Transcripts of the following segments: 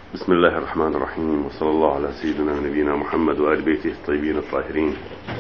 بسم الله الرحمن الرحيم، وصلى الله على سيدنا ونبينا محمد وآل بيته الطيبين الطاهرين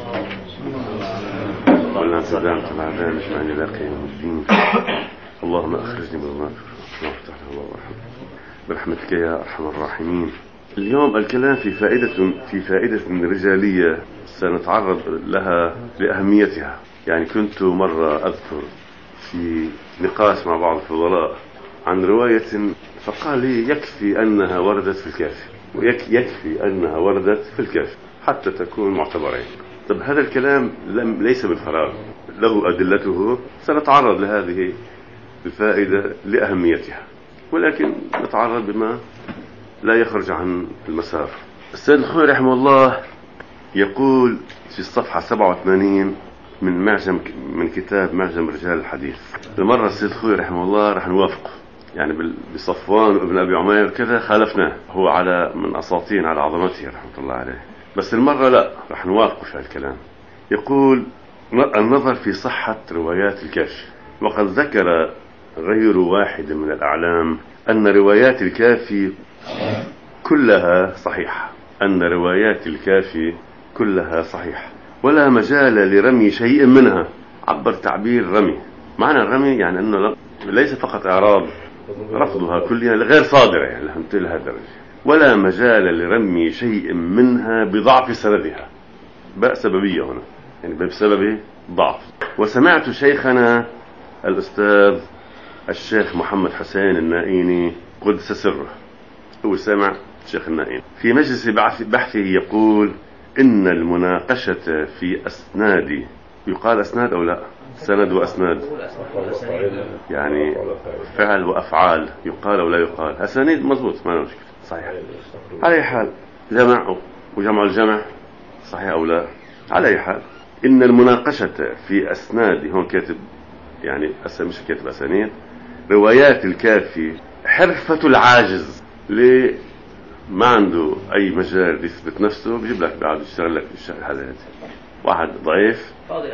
ولا تدام العذاب اجمعين الى قيام الدين. اللهم اخرجني من النار وافتح له وارحمه برحمتك يا ارحم الراحمين. اليوم الكلام في فائدة رجالية سنتعرض لها لأهميتها. يعني كنت مرة أذكر في نقاش مع بعض الفضلاء عن رواية، فقال لي يكفي أنها وردت في الكافي، ويكفي أنها وردت في الكافي حتى تكون معتبرين. طب هذا الكلام ليس بالفراغ، له أدلته. سنتعرض لهذه الفائدة لأهميتها، ولكن نتعرض بما لا يخرج عن المسار. السيد الخوي رحمه الله يقول في الصفحة 87 من كتاب معجم رجال الحديث. المرة السيد الخوي رحمه الله رح نوافقه، يعني بصفوان وابن أبي عمير كذا خالفناه، هو على من أساطين على عظمته رحمة الله عليه، بس المرة لا، رح نوافقه في الكلام. يقول النظر في صحة روايات الكافي، وقد ذكر غير واحد من الأعلام أن روايات الكافي كلها صحيحة، ولا مجال لرمي شيء منها. عبر تعبير رمي، معنى الرمي يعني أنه ليس فقط إعراض، رفضها كلها غير صادرة، يعني لهذه الدرجة. ولا مجال لرمي شيء منها بضعف سندها، باء سببية هنا، يعني بسبب ضعف. وسمعت شيخنا الأستاذ الشيخ محمد حسين النائيني قدس سره، هو سمع الشيخ النائيني في مجلس بحثه يقول إن المناقشة في أسناد، يقال أسناد أو لا؟ سند وأسناد، يعني فعل وأفعال، يقال أو لا يقال. أسانيد مضبوط، ما مشكلة، صحيح. على أي حال، جمع وجمع الجمع صحيح أو لا؟ على أي حال، إن المناقشة في أسناد، هون كاتب يعني مش كاتب أسانيد، روايات الكافي حرفة العاجز، ليه ما عنده أي مجال يثبت نفسه، بيجيب لك بعد يشتغل لك بالشهر. هذا واحد ضعيف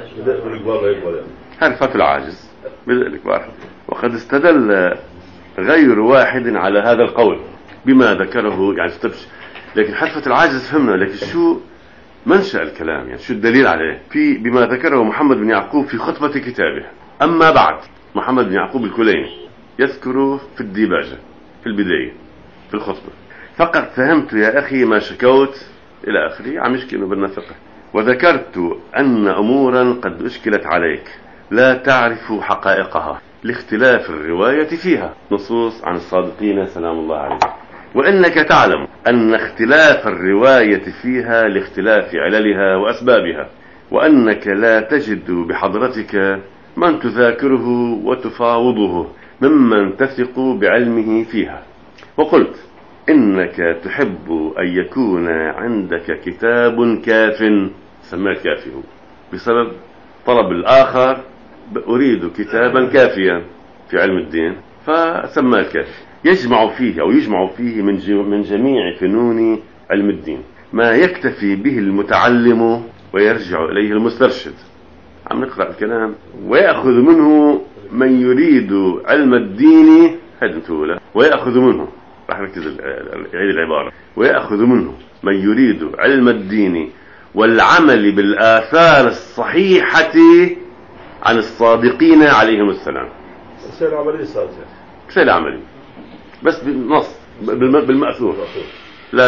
حرفة العاجز بذلك واحد. وقد استدل غير واحد على هذا القول بما ذكره، يعني استبش، لكن حرفة العاجز فهمنا، لكن شو منشأ الكلام، يعني شو الدليل عليه؟ في بما ذكره محمد بن يعقوب في خطبة كتابه. أما بعد، محمد بن يعقوب الكليني يذكر في الديباجة في البداية في الخطبة: فقد فهمت يا أخي ما شكوت إلى آخره، عم يشكي إنه بدنا فقه، وذكرت أن أمورا قد أشكلت عليك لا تعرف حقائقها لاختلاف الرواية فيها، نصوص عن الصادقين سلام الله عليهم، وإنك تعلم أن اختلاف الرواية فيها لاختلاف عللها وأسبابها، وأنك لا تجد بحضرتك من تذاكره وتفاوضه ممن تثق بعلمه فيها. وقلت إنك تحب أن يكون عندك كتاب كاف، سماه كافي هو بسبب طلب الآخر، أريد كتابا كافيا في علم الدين، فسماه الكافي، يجمع فيه من جميع فنون علم الدين ما يكتفي به المتعلم ويرجع إليه المسترشد. عم نقرأ الكلام: ويأخذ منه من يريد علم الدين، ويأخذ منه، راح نركز عيد العبارة: ويأخذ منه من يريد علم الدين والعمل بالآثار الصحيحة عن الصادقين عليهم السلام. سير عملي صار سير عملي، بس بالنص، بالمأثور، لا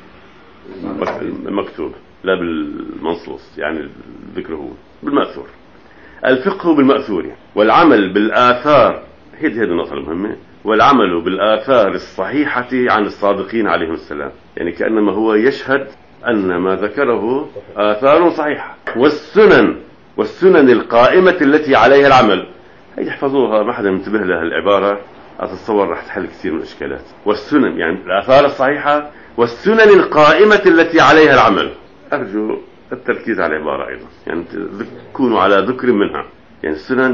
بالمكتوب، لا بالمنصوص، يعني ذكره بالمأثور. الفقه بالمأثور، والعمل بالآثار، هذه النقطة المهمة، والعمل بالآثار الصحيحة عن الصادقين عليهم السلام، يعني كأنما هو يشهد أن ما ذكره آثار صحيحة. والسنن القائمة التي عليها العمل، هي يحفظوها، ما حدا منتبه لها العبارة، أتصور راح تحل كثير من الإشكالات. والسنن يعني الآثار الصحيحة، والسنن القائمة التي عليها العمل. أرجو التركيز على العبارة أيضا، يعني تكونوا على ذكر منها، يعني السنن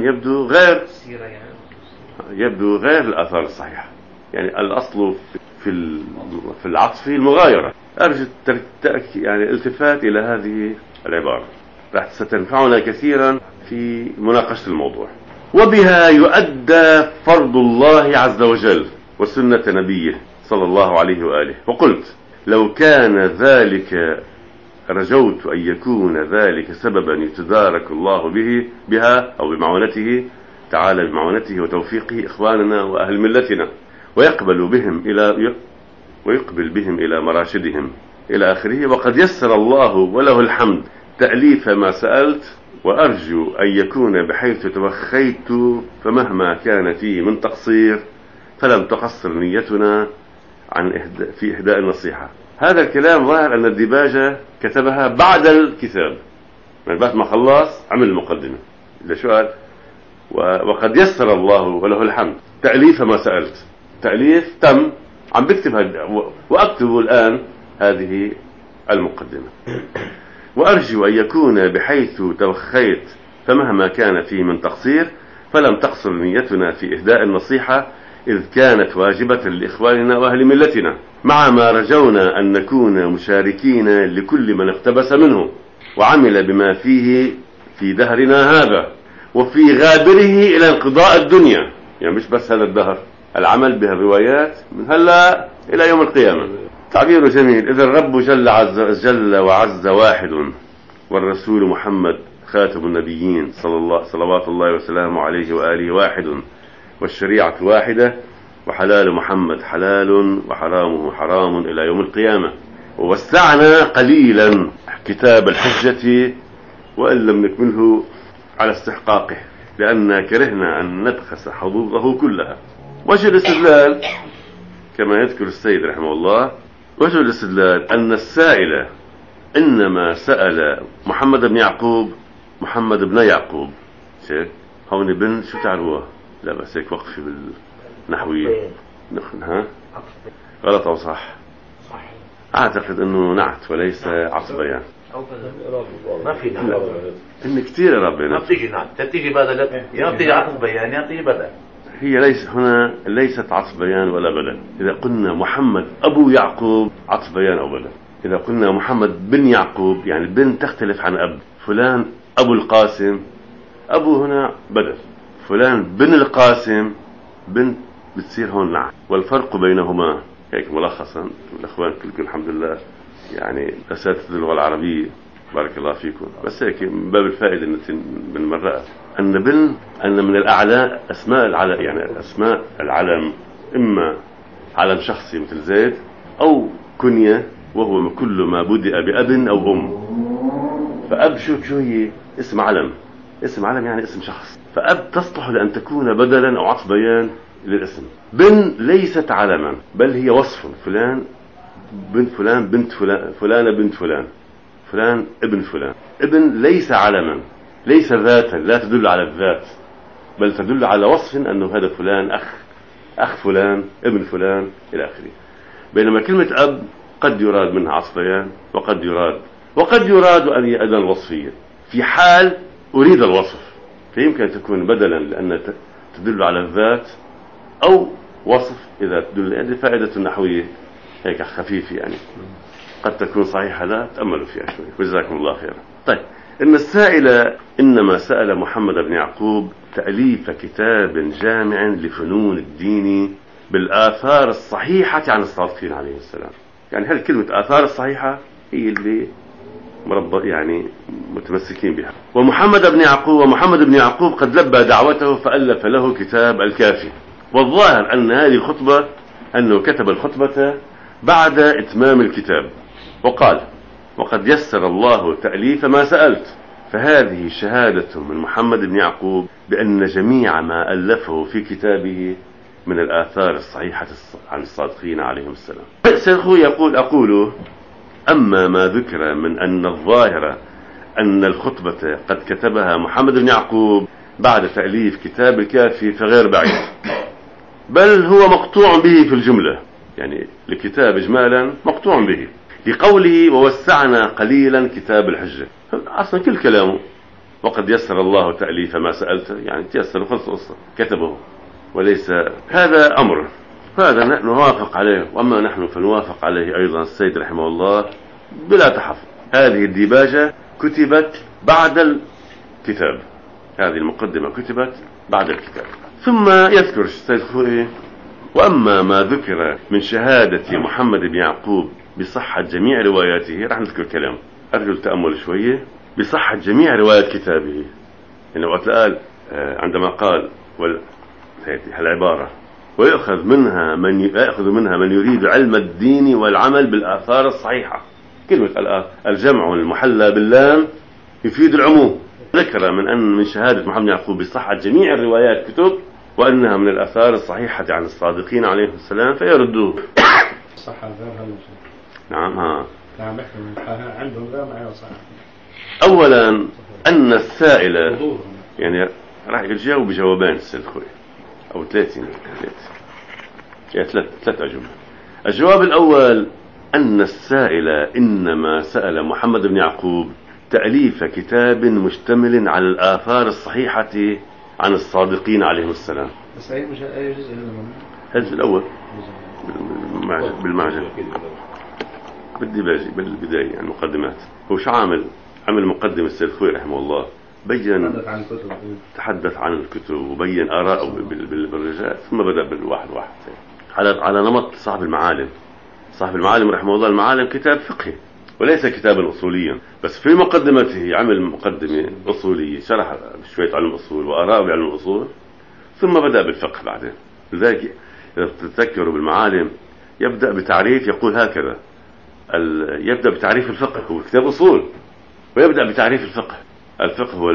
يبدو غير الآثار الصحيحة، يعني الأصل في العطف المغايرة. أرجو يعني الالتفات إلى هذه العبارة، راح ستنفعنا كثيرا في مناقشة الموضوع. وبها يؤدى فرض الله عز وجل وسنة نبيه صلى الله عليه وآله. وقلت لو كان ذلك رجوت أن يكون ذلك سببا يتدارك الله بها أو بمعونته تعالى، بمعونته وتوفيقه إخواننا وأهل ملتنا، ويقبل بهم إلى مراشدهم إلى آخره. وقد يسر الله وله الحمد تأليف ما سألت، وأرجو أن يكون بحيث توخيت، فمهما كان فيه من تقصير فلم تقصر نيتنا في إهداء النصيحة. هذا الكلام ظاهر أن الديباجة كتبها بعد الكتاب، من بعد ما خلص عمل المقدمة. لسؤال وقد يسر الله وله الحمد تأليف ما سألت، تأليف تم، عم بكتب وأكتب الآن هذه المقدمة. وأرجو أن يكون بحيث توخيت، فمهما كان فيه من تقصير فلم تقصر نيتنا في إهداء النصيحة، إذ كانت واجبة لإخواننا وأهل ملتنا، مع ما رجونا أن نكون مشاركين لكل من اقتبس منه وعمل بما فيه في دهرنا هذا وفي غابره إلى انقضاء الدنيا. يعني مش بس هذا الدهر، العمل بها الروايات من هلا إلى يوم القيامة. تعبير جميل. إذا الرب جل وعز واحد، والرسول محمد خاتم النبيين صلوات الله وسلامه عليه وآله واحد، والشريعة واحدة، وحلال محمد حلال وحرامه حرام إلى يوم القيامة. ووسعنا قليلا كتاب الحجة وإن لم نكمله على استحقاقه، لأننا كرهنا أن نبخس حظوظه كلها. وجه الاستدلال كما يذكر السيد رحمه الله، وجه الاستدلال أن السائل إنما سأل محمد بن يعقوب، محمد بن يعقوب، شيء هون بن شو تعرفوه؟ لا بس هيك وقفي بالنحوية. ها غلط أو صح؟ أعتقد أنه نعت وليس عصبيان. ما في نعت. إن كثير يا ربنا ما بتيجي نعت، تيجي بدل، يا بتيجي عصبيان يا بتيجي بدل. هي ليست عصبيان ولا بدل. إذا قلنا محمد أبو يعقوب عصبيان أو بدل. إذا قلنا محمد بن يعقوب يعني بن تختلف عن أب. فلان أبو القاسم، أبو هنا بدل. فلان بن القاسم بن بتصير هون نعت. والفرق بينهما هيك ملخصا الأخوان كلكم الحمد لله يعني أساتذة اللغة العربية بارك الله فيكم، بس هيك من باب الفائدة من مرات أن من الأعلى أسماء العلم، يعني أسماء العلم إما علم شخصي مثل زيد، أو كنية وهو كل ما بدأ بأب أو أم. فأب شو هي اسم علم، اسم علم يعني اسم شخص. فأب تصلح لأن تكون بدلا أو عطف-بيان للاسم. بن ليست علما بل هي وصف. فلان بنت فلان، بنت فلان، فلانة بنت فلان، فلان ابن فلان. ابن ليس علما، ليس ذاتا، لا تدل على الذات بل تدل على وصف أنه هذا فلان أخ فلان، ابن فلان إلى آخره. بينما كلمة أب قد يراد منها عطف-بيان وقد يراد أن يأذن الوصفية في حال أريد الوصف، فيمكن أن تكون بدلا لأن تدل على الذات، أو وصف إذا تدل. يعني فائدة نحوية هيك خفيفة يعني قد تكون صحيحة، لا تأملوا فيها شوي وجزاكم الله خيرا. طيب، إن السائل إنما سأل محمد بن يعقوب تأليف كتاب جامع لفنون الدين بالآثار الصحيحة عن الصادقين عليه السلام. يعني هل كلمة آثار الصحيحة هي اللي يعني متمسكين بها. ومحمد بن يعقوب قد لبى دعوته فألف له كتاب الكافي. والظاهر أن هذه الخطبة أنه كتب الخطبة بعد إتمام الكتاب، وقال وقد يسر الله تأليف ما سألت. فهذه شهادة من محمد بن يعقوب بأن جميع ما ألفه في كتابه من الآثار الصحيحة عن الصادقين عليهم السلام. سيخو يقول أقول أما ما ذكر من أن الظاهر أن الخطبة قد كتبها محمد بن يعقوب بعد تأليف كتاب الكافي فغير بعيد، بل هو مقطوع به في الجملة. يعني الكتاب إجمالا مقطوع به لقوله ووسعنا قليلا كتاب الحجة. أصلا كل كلامه وقد يسر الله تأليف ما سألته، يعني تيسر وخلص القصة كتبه، وليس هذا أمر هذا نوافق عليه. وأما نحن فنوافق عليه أيضا السيد رحمه الله بلا تحفظ. هذه الديباجة كتبت بعد الكتاب، هذه المقدمة كتبت بعد الكتاب. ثم يذكر السيد خوئي وأما ما ذكر من شهادة محمد بن يعقوب بصحة جميع رواياته، راح نذكر كلام أرجو التأمل شوية. بصحة جميع روايات كتابه، يعني وقت قال عندما قال العبارة ويأخذ منها من يريد علم الدين والعمل بالآثار الصحيحة، كلمة الجمع المحلى باللام يفيد العموم. ذكر من شهادة محمد يعقوب بصحة جميع الروايات كتب وأنها من الآثار الصحيحة عن الصادقين عليهم السلام فيردوه. صحة نعم نعم عندهم لا معي صحة. أولا أن السائل يعني راح يجاوب بجوابين السيد خوي أو ثلاث أجوبة. الجواب الأول أن السائل إنما سأل محمد بن يعقوب تأليف كتاب مشتمل على الآثار الصحيحة عن الصادقين عليهم السلام. بس أي جزء هذا الأول بالمعجم بدي باجي بالبداية يعني المقدمات. هو شو عمل مقدمة السيد خوي رحمه الله، بين تحدث عن الكتب وبين آراءه بالرجال، ثم بدأ بالواحد على نمط صاحب المعالم رحمه الله. المعالم كتاب فقهي وليس كتابا أصوليا، بس في مقدمته عمل مقدمة أصولية شرح شوية علم أصول وآراء بعلم الأصول، ثم بدأ بالفقه بعدين. لذلك إذا تتذكروا بالمعالم يبدأ بتعريف، يقول هكذا يبدأ بتعريف الفقه، هو كتاب أصول ويبدأ بتعريف الفقه. الفقه هو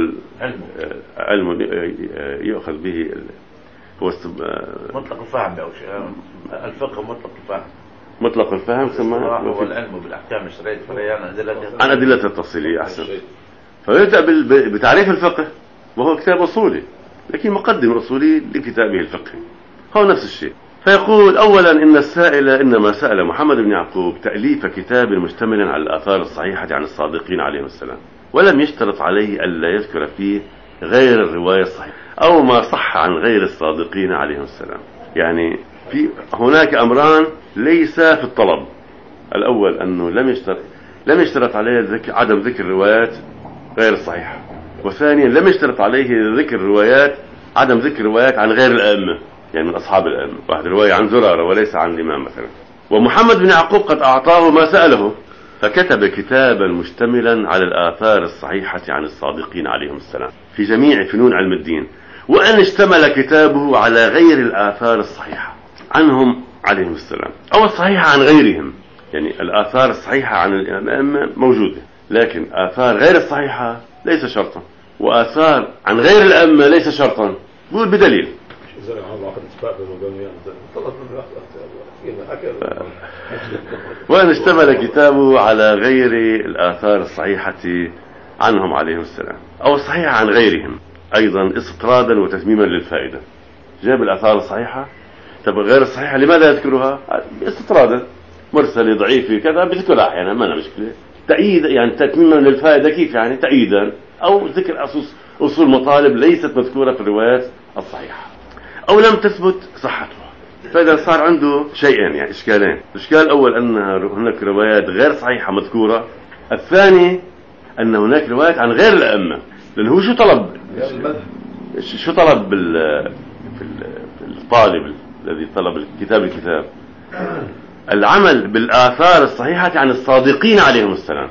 علم يؤخذ به هو مطلق الفهم أو شيء. الفقه مطلق الفهم ثم هو العلم بالأحكام الشرعية عن أدلة التفصيلية. أحسن. فيبدأ بتعريف الفقه وهو كتاب أصولي، لكن مقدم أصولي لكتابه الفقهي هو نفس الشيء. فيقول أولا إن السائل إنما سأل محمد بن يعقوب تأليف كتاب مشتمل على الآثار الصحيحة عن الصادقين عليهم السلام، ولم يشترط عليه ألا يذكر فيه غير الرواية الصحيحة أو ما صح عن غير الصادقين عليهم السلام. يعني في هناك أمران ليس في الطلب. الأول أنه لم يشترط عليه عدم ذكر الروايات غير الصحيحة، وثانيا لم يشترط عليه ذكر الروايات عدم ذكر روايات عن غير الأئمة، يعني من أصحاب الأئمة، واحد رواية عن زرارة وليس عن الإمام مثلا. ومحمد بن يعقوب قد أعطاه ما سأله، فكتب كتابا مشتملا على الآثار الصحيحة عن الصادقين عليهم السلام في جميع فنون علم الدين، وأن اشتمل كتابه على غير الآثار الصحيحة عنهم عليهم السلام أو الصحيحة عن غيرهم. يعني الآثار الصحيحة عن الأئمة موجودة، لكن آثار غير الصحيحة ليس شرطا، وآثار عن غير الأئمة ليس شرطا. يقول بدليل وأن اشتمل كتابه على غير الآثار الصحيحة عنهم عليهم السلام أو الصحيحة عن غيرهم، أيضا استطرادا وتتميما للفائدة. جاب الآثار الصحيحة، طب غير الصحيحة لماذا يذكرها؟ استطرادا، مرسلة ضعيفة كذا بذكرها أحيانا، ما مشكلة. تأييد يعني تتميما للفائدة، كيف يعني تأييدا أو ذكر أصول مطالب ليست مذكورة في الروايات الصحيحة أو لم تثبت صحتها. فإذا صار عنده شيئين يعني إشكالين. الإشكال الأول أن هناك روايات غير صحيحة مذكورة، الثاني أن هناك روايات عن غير الأئمة. لأن هو شو طلب الطالب الذي طلب الكتاب العمل بالآثار الصحيحة عن الصادقين عليهم السلام،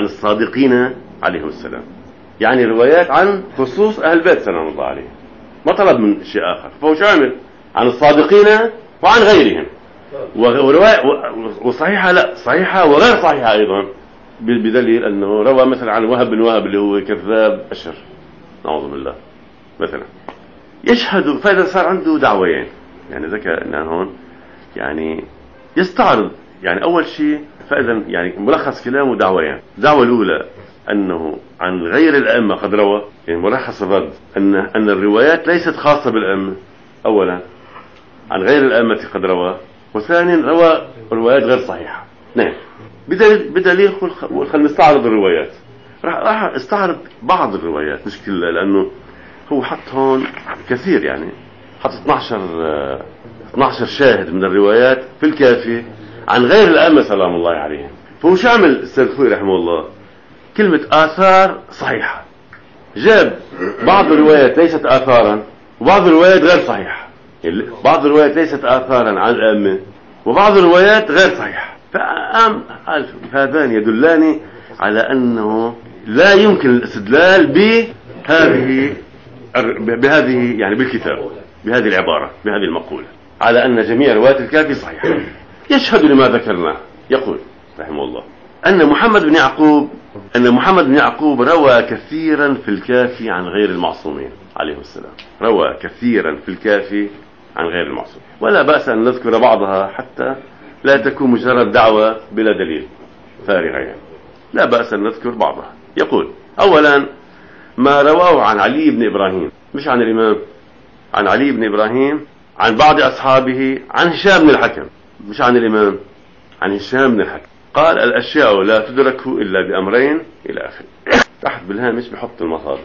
يعني روايات عن خصوص أهل البيت سلام الله عليهم، ما طلب من شيء آخر. فهو شو عمل؟ عن الصادقين وعن غيرهم، ورواية وصحيحة لا صحيحة وغير صحيحة أيضا، بدليل أنه روى مثلا عن وهب بن وهب اللي هو كذاب أشر نعوذ بالله مثلا يشهد. فإذا صار عنده دعوين، يعني ذكى أن هون يعني يستعرض يعني أول شيء. فإذا يعني ملخص كلامه دعوين. الدعوة الأولى أنه عن غير الأئمة قد روى، يعني ملخص الرد أن الروايات ليست خاصة بالأئمة. أولا عن غير الأئمة قد روى، وثانيا روى روايات غير صحيحة. نعم بدليل خلينا نستعرض الروايات. راح استعرض بعض الروايات مش كلها، لأنه هو حط هون كثير، يعني حط 12 شاهد من الروايات في الكافي عن غير الأئمة سلام الله عليهم. فهو شو عمل السيد خوي رحمه الله؟ كلمة آثار صحيحة، جاب بعض الروايات ليست آثارا وبعض الروايات غير صحيحة، يعني بعض الروايات ليست آثارا عن الأئمة وبعض الروايات غير صحيحة. فقام قال هذان يدلان على أنه لا يمكن الاستدلال بهذه يعني بالكتاب، بهذه العبارة، بهذه المقولة، على أن جميع روايات الكافي صحيحة. يشهد لما ذكرناه. يقول رحمه الله أن محمد بن يعقوب روى كثيرا في الكافي عن غير المعصومين عليه السلام. روى كثيرا في الكافي عن غير المعصومين، ولا بأس أن نذكر بعضها حتى لا تكون مجرد دعوة بلا دليل فارغة يعني. لا بأس أن نذكر بعضها. يقول أولا ما رواه عن علي بن إبراهيم، مش عن الإمام، عن علي بن إبراهيم عن بعض أصحابه عن هشام بن الحكم، مش عن الإمام، عن هشام بن الحكم. قال الأشياء لا تدرك إلا بأمرين إلى آخره. تحت بالهامش بحط المصادر.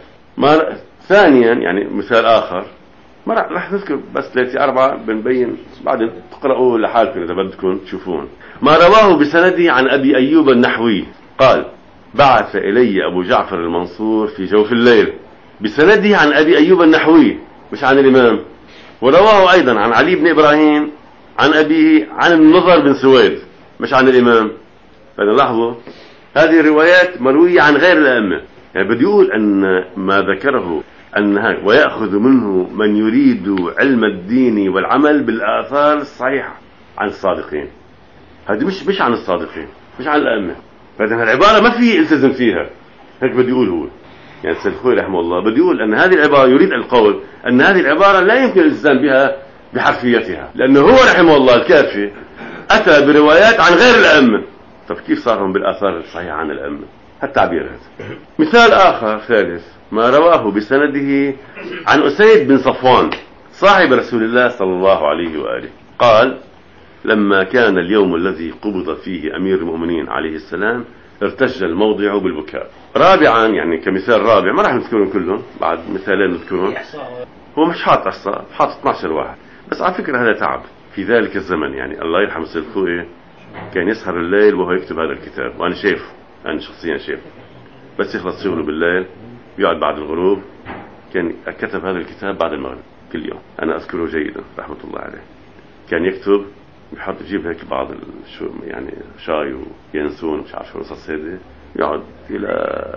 ثانيا يعني مثال آخر ما راح نذكر بس 3-4 بنبين بعدين تقرأوا لحالكم إذا بدكم تشوفون. ما رواه بسنده عن أبي أيوب النحوي قال بعث إلي أبو جعفر المنصور في جوف الليل، بسنده عن أبي أيوب النحوي مش عن الإمام. ورواه أيضا عن علي بن إبراهيم عن أبيه عن النضر بن سويد مش عن الإمام. فنلاحظوا هذه الروايات مروية عن غير الأئمة. يعني بدي يقول أن ما ذكره أنها ويأخذ منه من يريد علم الدين والعمل بالآثار الصحيحة عن الصادقين. هذه مش عن الصادقين، مش عن الأئمة. فإذا العبارة ما في التزم فيها. هيك بدي يقول هو يعني السيد الخوئي رحمه الله بدي يقول أن هذه العبارة يريد القول أن هذه العبارة لا يمكن الالتزام بها بحرفيتها، لأنه هو رحمه الله الكافي أتى بروايات عن غير الأئمة. طب كيف صارهم بالآثار الصحيحة عن الأئمة؟ هالتعبير هذا. مثال آخر ثالث ما رواه بسنده عن أسيد بن صفوان صاحب رسول الله صلى الله عليه وآله قال لما كان اليوم الذي قبض فيه أمير المؤمنين عليه السلام ارتج الموضع بالبكاء. رابعا يعني كمثال رابع ما راح نذكرهم كلهم، بعد مثالين نذكرهم. هو مش حاط إحصاء، حاط 12 واحد بس. على فكرة هذا تعب في ذلك الزمن. يعني الله يرحم السيد الخوئي كان يسهر الليل وهو يكتب هذا الكتاب، وأنا شايفه، أنا شخصيا شايفه. بس يخلص شغله بالليل يقعد بعد الغروب كان كتب هذا الكتاب بعد المغرب كل يوم. أنا أذكره جيدا رحمة الله عليه. كان يكتب يحط يجيب هيك بعض يعني شاي وينسون مش عارف شو قصص هذه، يقعد إلى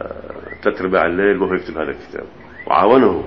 3/4 الليل وهو يكتب هذا الكتاب. وعاونه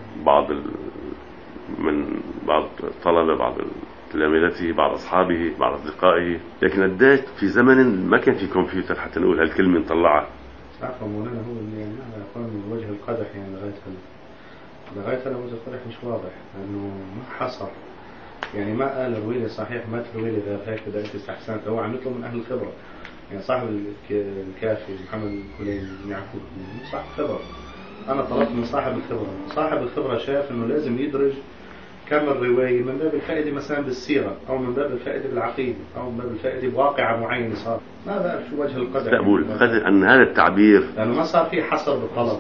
من بعض الطلبة، بعض تلامذته، بعض أصحابه، بعض أصدقائه. لكن قديش في زمن ما كان في كمبيوتر حتى نقول هالكلمة نطلعها. عفوا مولانا هو اللي يعني هذا يكون من وجه القدح يعني لغاية هذا وجه القدح مش واضح لأنه ما حصر يعني ما قال الرويلة صحيح ما ترويلة إذا هيك إذا أنت استحسنت. هو عم يطلب من أهل الخبرة يعني صاحب الكافي محمد الكليني بن يعقوب صاحب خبرة. أنا طلبت من صاحب الخبرة. صاحب الخبرة شاف إنه لازم يدرج كم الرواية من باب الفائدة مثلا بالسيرة أو من باب الفائدة بالعقيدة أو من باب الفائدة بواقعة معينة صار. ما بقى شو وجه القدر. أقول أن هذا التعبير لأنه ما صار فيه حصر بالطلب.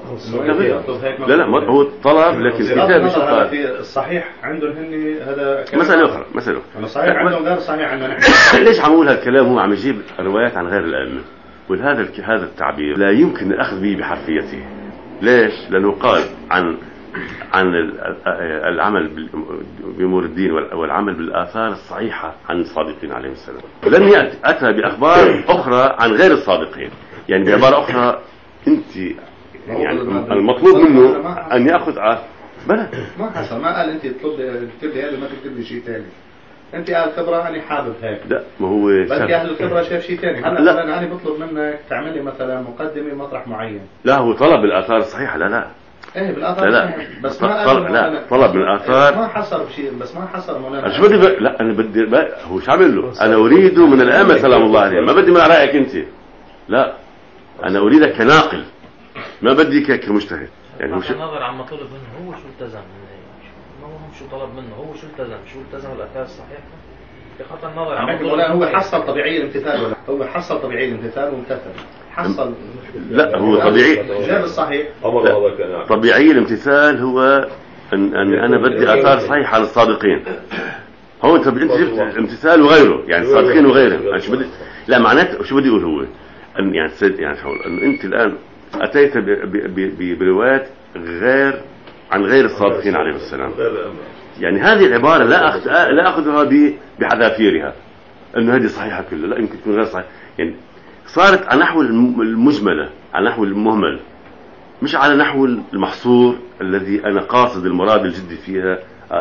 لا هو طلب لكن الكتاب شو قال. في الصحيح عندهم هن هذا مسألة أخرى. أنا صحيح عندهم غير صحيح عندنا نحن. ليش عم أقول هالكلام؟ هو عم يجيب روايات عن غير الأئمة. هذا التعبير لا يمكن الأخذ به بحرفيته. ليش؟ لأنه قال عن العمل بأمور الدين والعمل بالآثار الصحيحة عن الصادقين عليهم السلام. ولم أتى بأخبار أخرى عن غير الصادقين. يعني بعبارة أخرى أنت يعني المطلوب منه أن يأخذ بلى ما حصل. ما قال أنت تكتب لي هذا ما تكتب لي شيء ثاني. أنت قال خبرة أنا حابب هيك. لا ما هو بلكي أهل الخبرة شاف شيء ثاني. هلا أنا بطلب منك تعمل لي مثلا مقدمة مطرح معين. لا هو طلب الآثار الصحيحة. لا ايه بالاثار لا بس ما قال لا طلب من الآثار ما حصر بشيء بس ما حصر مولانا. شو بدي لا أنا بدي هو شو عامل له. أنا أريد من الأئمة سلام الله عليهم. ما بدي مع رأيك أنت. لا أنا أريدك كناقل ما بدي كمجتهد. يعني بغض النظر عما طلب منه هو شو التزم ما هو شو طلب منه هو شو التزم الآثار الصحيحة. بغض النظر عما هو حصل طبيعي الامتثال ولا هو حصل طبيعي الامتثال وامتثل حصل. لا هو طبيعي جاب الصحيح. طبيعي الامتثال هو أن أنا بدي آثار صحيحة على الصادقين. هو أنت جبت امتثال وغيره يعني الصادقين وغيرهم. يعني شو بدي لا معناته شو بدي أقول هو أن يعني أن أنت الآن أتيت بروايات عن غير الصادقين عليهم السلام. يعني هذه العبارة لا أخذها بحذافيرها أنه هذه صحيحة كلها، لا، يمكن تكون غير صحيحة. يعني صارت على نحو المجملة، على نحو المهمل، مش على نحو المحصور الذي أنا قاصد المراد الجدي فيها،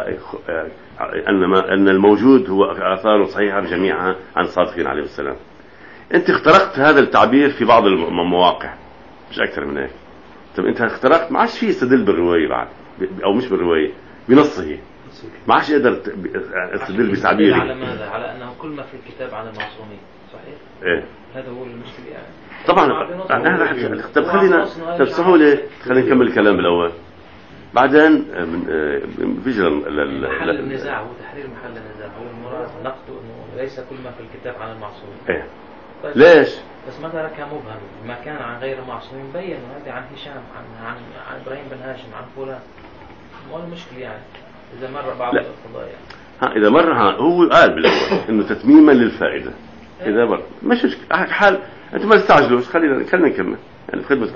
أن الموجود هو آثار صحيحة جميعها عن الصادقين عليه السلام. أنت اخترقت هذا التعبير في بعض المواقع، مش أكثر من هيك. طب أنت اخترقت، ما عادش فيه يستدل بالرواية بعد، أو مش بالرواية، بنصه، ما عادش يقدر يستدل بتعبيره. على ماذا؟ على أنه كل ما في الكتاب عن المعصومين، صحيح؟ إيه. هذا هو المشكلة يعني. طبعا طب خلينا بسهولة خلينا نكمل الكلام الأول، بعدين بيجي محل النزاع هو تحرير محل النزاع، هو المراد نقد انه ليس كل ما في الكتاب عن المعصومين. ايه طيب ليش؟ بس ما تركها مبهم، ما كان عن غير المعصومين بين هذا عن هشام، عن ابراهيم بن هاشم، عن فلان. مو المشكلة يعني اذا مر بعض القضايا. إذا مر هو قال بالأول إنه تتميما للفائدة. إذا مر مش مشكلة حال، أنتم ما تستعجلوش، خلينا نكمل يعني خدمتك.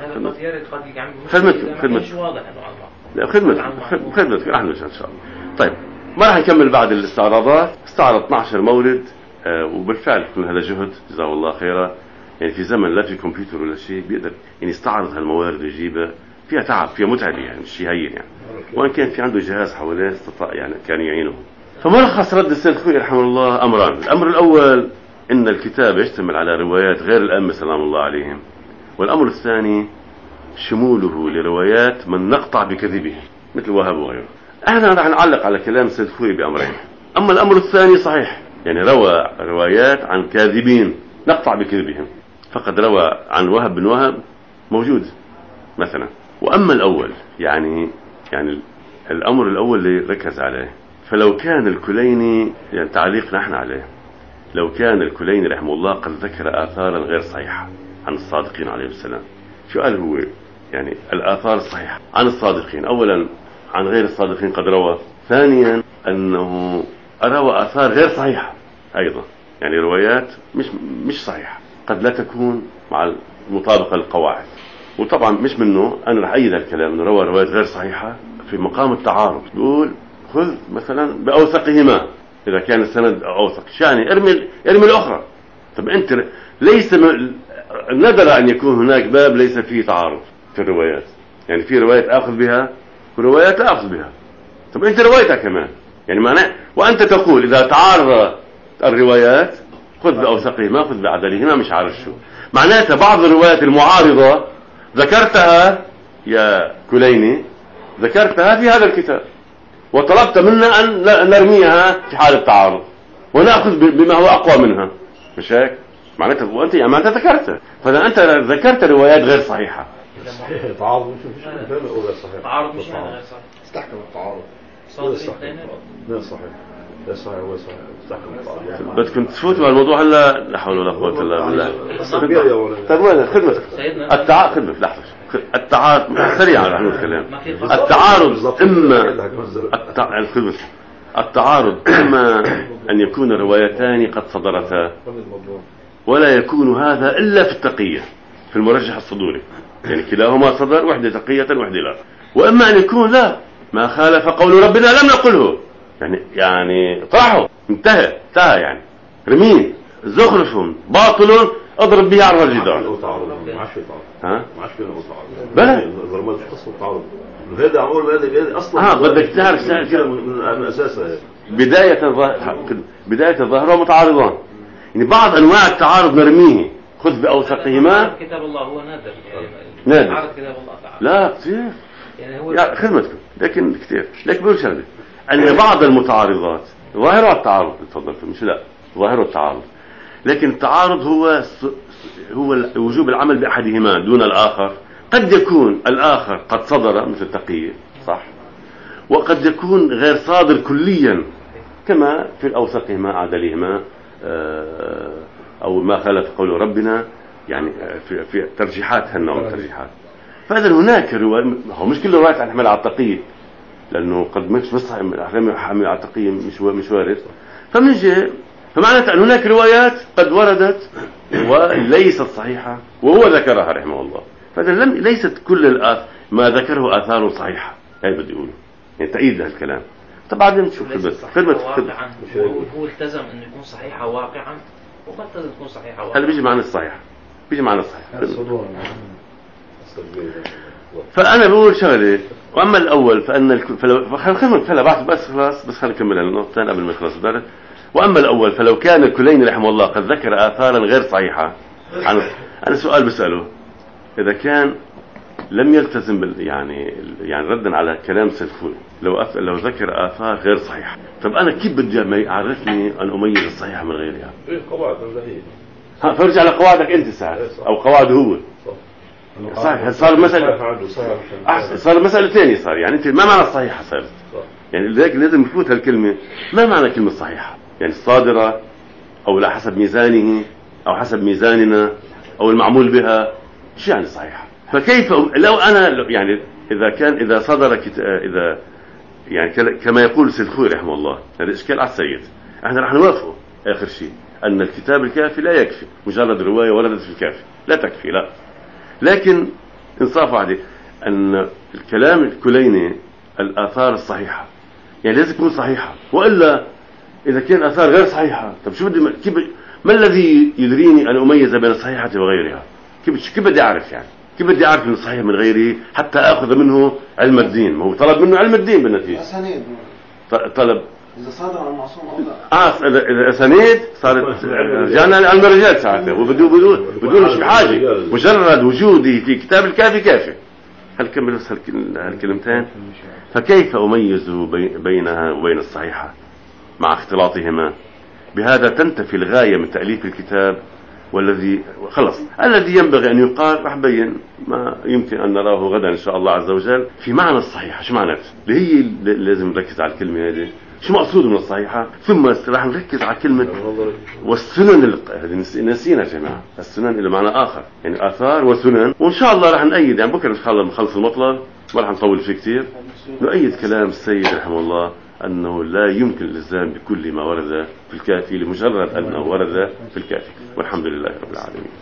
خدمتك واضح إنه على لا خدمتك راح نرجع إن شاء الله. طيب ما راح نكمل بعد الاستعراضات. استعرض 12 مورد، وبالفعل كل هذا جهد جزاه الله خيرا. يعني في زمن لا في كمبيوتر ولا شيء بيقدر يعني يستعرض هالموارد ويجيبها، فيها تعب، فيها متعب، يعني مش شيء هين يعني. وان كان في عنده جهاز حواليه استطاع يعني كان يعينه. فملخص رد السيد خوي رحمه الله أمران. الأمر الأول إن الكتاب يشتمل على روايات غير الأئمة سلام الله عليهم. والأمر الثاني شموله لروايات من نقطع بكذبه مثل وهب وغيره. احنا راح نعلق على كلام السيد خوي بأمرين. أما الأمر الثاني صحيح، يعني روى روايات عن كاذبين نقطع بكذبهم، فقد روى عن وهب بن وهب موجود مثلا. وأما الأول يعني الأمر الأول اللي ركز عليه، فلو كان الكليني يعني تعليق نحن عليه، لو كان الكليني رحمه الله قد ذكر آثارا غير صحيحة عن الصادقين عليه السلام. شو قال هو؟ يعني الآثار الصحيحة عن الصادقين، أولا عن غير الصادقين قد روى، ثانيا أنه روى آثار غير صحيحة أيضا، يعني روايات مش صحيحة، قد لا تكون مع المطابقة للقواعد. وطبعا مش منه أنا رح أيد الكلام أنه روى روايات غير صحيحة في مقام التعارض. يقول خذ مثلا بأوثقهما إذا كان السند أوثق، يعني ارمي الأخرى. طب أنت ليس ندر أن يكون هناك باب ليس فيه تعارض في الروايات، يعني في روايات آخذ بها وروايات لا أخذ بها. طب أنت روايتها كمان يعني معناه، وأنت تقول إذا تعارض الروايات خذ بأوثقهما خذ بعدلهما، مش عارف شو معناتها. بعض الروايات المعارضة ذكرتها يا كليني، ذكرتها في هذا الكتاب، وطلبت منا أن نرميها في حال التعارض ونأخذ بما هو أقوى منها، مش هيك؟ معناتها وأنت يعني معناتها ذكرتها. فإذا أنت ذكرت روايات غير صحيحة، تعارض مش غير صحيح، تعارض مش غير صحيح، استحكم التعارض غير صحيح، لا صحيح هو صحيح، استحكم التعارض. بدكم تفوتوا على الموضوع هلا؟ لا حول ولا قوة إلا بالله. طيب وين خدمتك؟ خدمة لحظة. التعارض سريعا رح نقول كلام. التعارض إما أن يكون روايتان قد صدرتا، ولا يكون هذا إلا في التقية في المرجح الصدوري، يعني كلاهما صدر، وحدة تقية وحدة لا. وإما أن يكون لا، ما خالف قول ربنا لم نقله، يعني طرحه انتهى يعني رميه زخرف باطل اضرب به على الجدار. ما عادش في تعارض بلى ضربات القصه تعارض هذا عمر هذا اصلا بدك تعرف كده من اساسها. بداية الظاهرة متعارضان، يعني بعض انواع التعارض نرميه خذ باوثقهما. كتاب الله هو نادر يعني نادر كتاب الله تعالى لا كثير يعني هو يعني خدمتكم، لكن كثير. لكن بقول شغله ان بعض المتعارضات ظاهرها التعارض، تفضل مش لا ظاهره التعارض، لكن التعارض هو وجوب العمل بأحدهما دون الآخر. قد يكون الآخر قد صدر مثل التقية صح، وقد يكون غير صادر كليا كما في الأوثقهما أعدلهما أو ما خالف قول ربنا، يعني في ترجيحات هالنوع من الترجيحات. فإذا هناك رواية، هو مش كل رواية تحمل على التقية، لأنه قد مش بس حمل على التقية مش وارد. فمعنى أن هناك روايات قد وردت وليست صحيحة وهو ذكرها رحمه الله. فإذا ليست كل ما ذكره آثار صحيحة، هاي بدي أقول يعني تأييد هالكلام. طب بعدين نشوف ليست خدمة صحيحة واقعا. هو التزم انه يكون صحيحة واقعا وبطل تكون صحيحة واقعا. هل بيجي معنا الصحيح؟ بيجي معنا الصحيح. الصدور. فأنا بقول شغلة، وأما الأول فأن خلينا بعد بس خلاص، بس خلينا نكمل النقطتين قبل ما يخلص الدرس. وأما الأول فلو كان الكليني رحمه الله قد ذكر آثارا غير صحيحة أنا سؤال بسأله، إذا كان لم يلتزم يعني ردا على كلام سلفوني، لو ذكر آثار غير صحيحة، طب أنا كيف بدي يعرفني أن أميز الصحيحة من غيرها؟ قواعد هي. فرجع لقواعدك أنت ساعة أو قواعده هو. صحيح. صار مسألة صار مسألة ثانية. صار يعني أنت ما معنى الصحيحة صارت؟ يعني لذلك لازم نفوت هالكلمة. ما معنى كلمة صحيحة؟ يعني الصادرة أو لا حسب ميزانه أو حسب ميزاننا أو المعمول بها، شو يعني صحيحة؟ فكيف لو أنا يعني إذا صدر إذا يعني كما يقول السلخوي رحمه الله، هذا إشكال على السيد، احنا رح نوافقه آخر شيء أن الكتاب الكافي لا يكفي، مجرد رواية وردت في الكافي لا تكفي، لا. لكن إنصاف عليه أن الكلام الكليني الآثار الصحيحة يعني لازم تكون صحيحة، وإلا إذا كان آثار غير صحيحة، طب شو بدي كيف ما الذي يدريني أن أميز بين الصحيحة وغيرها؟ كيف بدي أعرف يعني؟ كيف بدي أعرف إنه صحيح من غيره حتى أخذ منه علم الدين؟ ما هو طلب منه علم الدين بالنتيجة. أسانيد طلب إذا صادر عن المعصوم أو لا. إذا أسانيد صارت رجعنا علم الرجال ساعتها، وبدون مش بحاجة، مجرد وجودي في كتاب الكافي كافي. هل كمل بس هالكلمتين؟ فكيف أميز بينها وبين الصحيحة مع اختلاطهما؟ بهذا تنتفي الغاية من تأليف الكتاب، والذي خلص الذي ينبغي أن يقال رح بين ما يمكن أن نراه غدا إن شاء الله عز وجل في معنى الصحيحة. شو معناته؟ اللي هي لازم نركز على الكلمة هذه، شو مقصود من الصحيحة، ثم رح نركز على كلمة والسنن. هذه نسينا يا جماعة، السنن إلى معنى آخر، يعني آثار وسنن. وإن شاء الله رح نأيد يعني بكرة إن شاء الله نخلص المطلب، ما رح نطول فيه كثير، نؤيد كلام السيد رحمه الله أنه لا يمكن الإلزام بكل ما ورد في الكافي لمجرد أنه ورد في الكافي. والحمد لله رب العالمين.